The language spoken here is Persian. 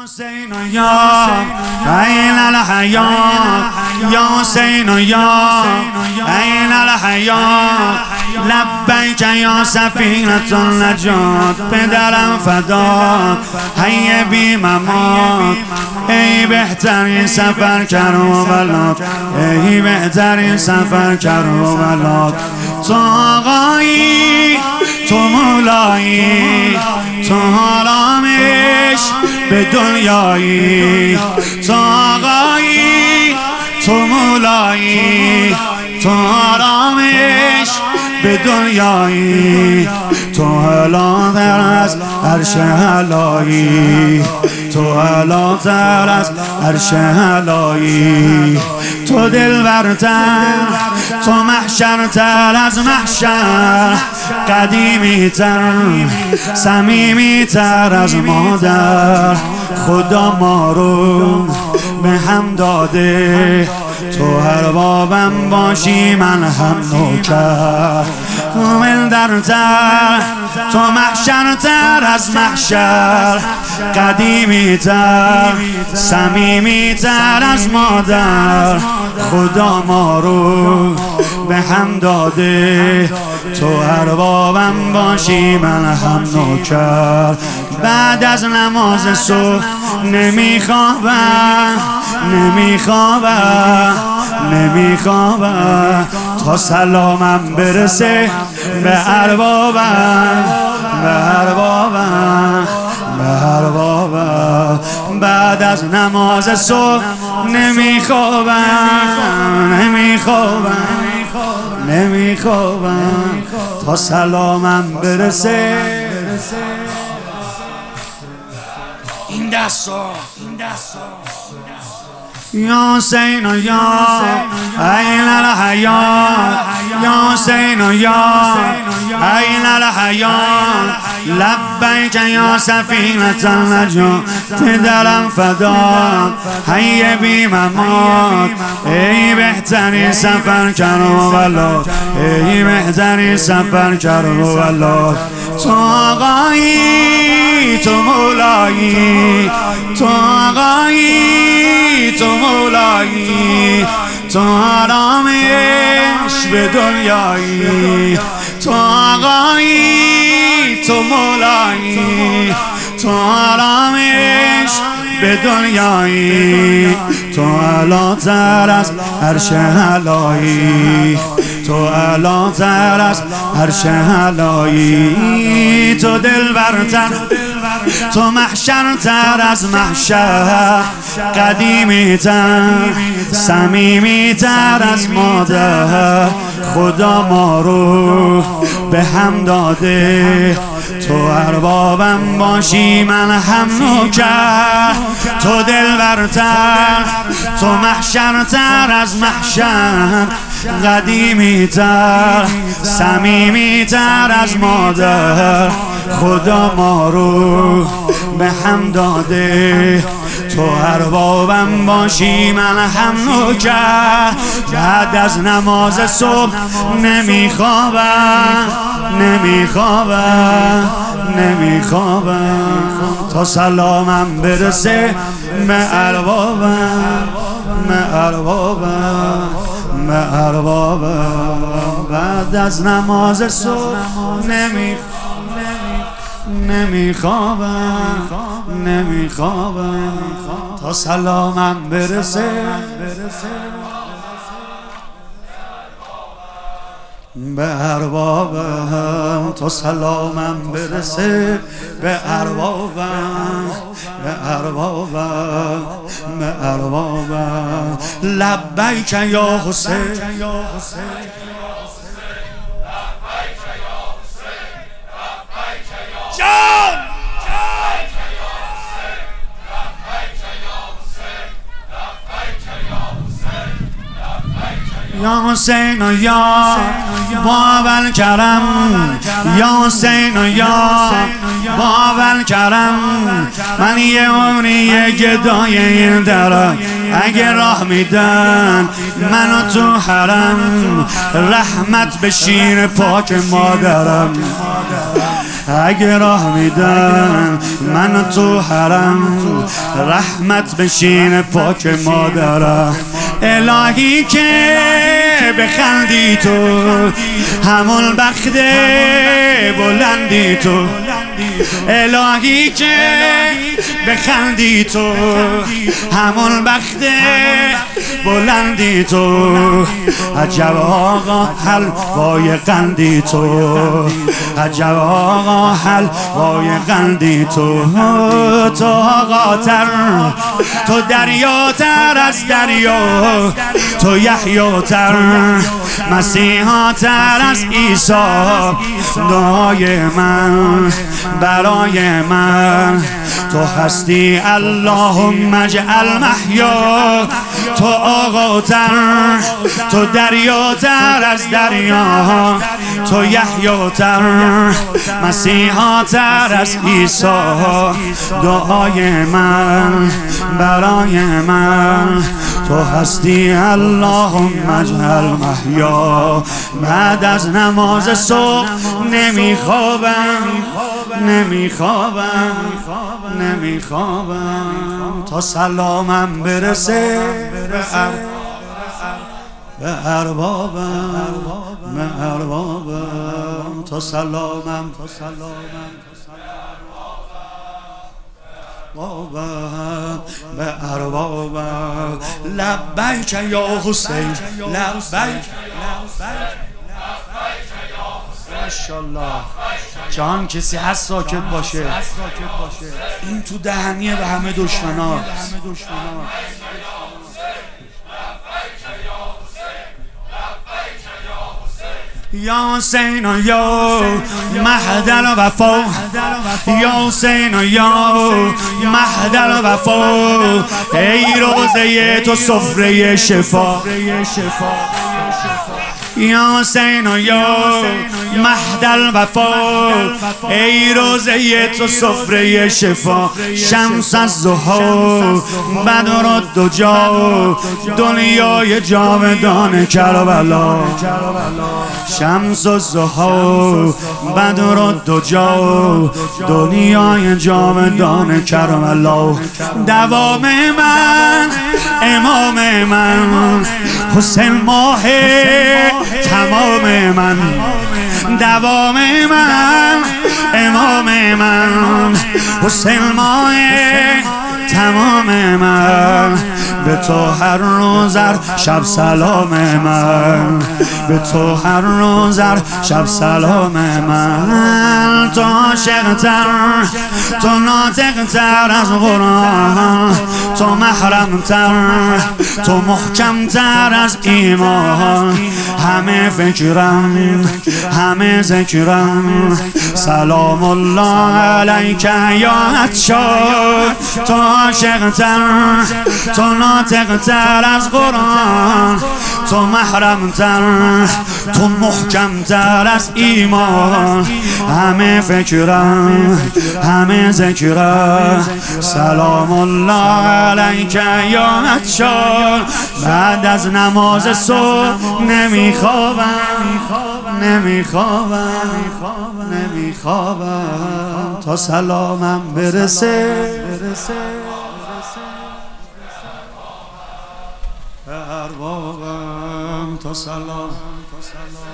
حسین یا عین الحیات، یا حسین یا عین الحیات، لبیک یا سفینة النجات، پدرم فدات حی بی ممات، ای بهترین سفر کربلا، ای بهترین سفر کربلا. تو آقایی، تو مولایی، تو آرامش به دنیایی، تو آقایی، تو مولایی، تو آرامش به دنیایی، تو علاتر از عرش علایی، تو علاتر از عرش علایی، تو دلبرتر، تو محشرتر از محشر، قدیمیتر، صمیمیتر از مادر. خدا ما رو به هم داده، تو اربابم باشی من هم نوکر. دلبرتر، تو محشرتر از محشر، قدیمیتر، صمیمیتر از مادر. خدا ما رو به هم داده، تو اربابم باشی من هم نوکر. بعد از نماز صبح نمیخوابم، نمیخوابم، نمیخوابم تا سلامم برسه به اربابم، به اربابم، به اربابم. بعد از نماز صبح نمیخوابم، نمیخوابم، نمیخوابم تا سلامم برسه. این دستا یا حسین یا عین الحیات، یا حسین یا عین الحیات، لبیک یا سفینة النجات، پدرم فدات حی بی ممات، ای بهترین سفر کربلا، ای بهترین سفر کربلا. تو آقایی، تو مولایی، تو آقایی، تو مولایی، تو آرامش به دنیایی، تو آقایی، تو مولایی، تو آرامش به دنیایی، تو علاتر از عرش علایی، تو علاتر از عرش علایی، تو دلبرتر، تو محشرتر از محشر، قدیمیتر، صمیمیتر از مادر. خدا ما رو به هم داده، تو اربابم باشی من هم نوکر. تو دلبرتر، تو محشرتر از محشر، قدیمیتر، صمیمیتر از مادر. خدا ما رو به هم داده، تو اربابم باشی من هم نوکر. بعد از نماز صبح نمیخوابم، نمیخوابم، نمیخوابم تا سلامم برسه به اربابم، به اربابم، به اربابم. بعد از نماز صبح نمیخوابم، نمیخوابم تا سلامم برسه به اربابم، تا سلامم برسه به اربابم، به اربابم، به اربابم. لبیک یا حسین، یا حسین یا باب کرم، یا حسین یا باب کرم. من یه عمری یه گدای این درم، اگه راه میدن منو تو حرم، رحمت به شیر پاک مادرم. اگه راه میدن من تو حرم، رحمت بشین پاک مادرم. الهی که بخندی تو، همون بخت بلندی تو. الهی که بخندی تو، همون بخت بلندی تو. عجب آقا حلوای قندی تو، عجب آقا حلوای قندی تو. تو آقا تر، تو دریاتر از دریا، تو یحیاتر، مسیحاتر از عیسی. دعای من برای من تو هستی، اللهم اجعل محیا. تو آقاتر، تو دریاتر از دریا، تو یحیاتر، مسیحاتر از عیسی. دعای من برای من تو هستی، اللهم اجعل محیا. بعد از نماز صبح نمیخوابم، نمیخوابم، نمیخوابم تا سلامم برسه به اربابم، به اربابم. تا سلامم بابم به اربابم. لبیک یا حسین، لبیک ماشاءالله. جان کسی هست ساکت باشه، این تو دهنیه به همه دشمنا. یا حسین و یا مهد الوفا، یا حسین و یا مهد الوفا. ای روزه تو سفره شفا، یا حسین و یا مهد الوفا. ای روزه تو سفره شفا. شمس از ضحی، بدر الدجا، دنیای جاودان کربلا. شمس الضحی، بدر الدجا، دنیای جاودان کربلا. دوام من، امام من، حسین ماه تمام من. دوام من، امام من، حسین ماه تمام من. به تو هر روز شب سلام من، به تو هر روز شب سلام من. تو عاشق‌تر، تو ناطق‌تر از قرآن، تو محرم‌تر، تو محکم‌تر از ایمان. همه فکرم، همه ذکرم، سلام الله علیک یا عطشان. تو عاشق‌تر، تو ناطق‌تر از قرآن، تو محرم‌تر، تو محکم‌تر از ایمان. همه فکرم، همه ذکرم، سلام الله علیک یا عطشان. بعد از نماز صبح نمیخوابم، نمیخوابم، نمیخوابم تا سلامم برسه به اربابم. تا سلام